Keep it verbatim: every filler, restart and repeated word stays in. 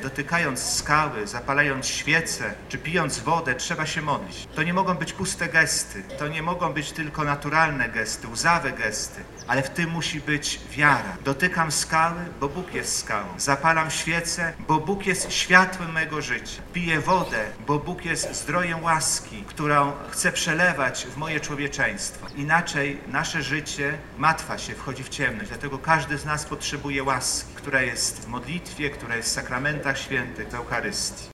dotykając skały, zapalając świecę, czy pijąc wodę, trzeba się modlić. To nie mogą być puste gesty, to nie mogą być tylko naturalne gesty, łzawe gesty, ale w tym musi być wiara. Dotykam skały, bo Bóg jest skałą. Zapalam świecę, bo Bóg jest światłem mego życia. Piję wodę, bo Bóg jest zdrojem łaski, którą chce przelewać w moje człowieczeństwo. Inaczej nasze życie matwa się, wchodzi w ciemność. Dlatego każdy z nas potrzebuje łaski, która jest w modlitwie, która jest w sakramentach świętych, w Eucharystii.